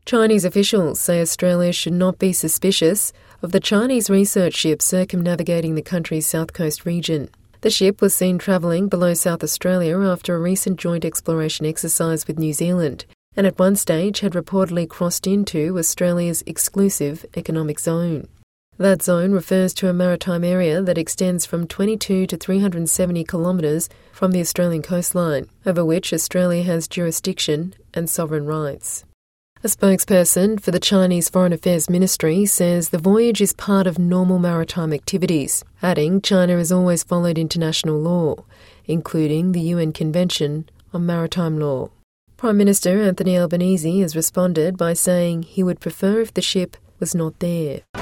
Chinese officials say Australia should not be suspicious of the Chinese research ship circumnavigating the country's south coast region. The ship was seen travelling below South Australia after a recent joint exploration exercise with New Zealand, and at one stage had reportedly crossed into Australia's exclusive economic zone. That zone refers to a maritime area that extends from 22 to 370 kilometres from the Australian coastline, over which Australia has jurisdiction and sovereign rights. A spokesperson for the Chinese Foreign Affairs Ministry says the voyage is part of normal maritime activities, adding China has always followed international law, including the UN Convention on Maritime Law. Prime Minister Anthony Albanese has responded by saying he would prefer if the ship was not there.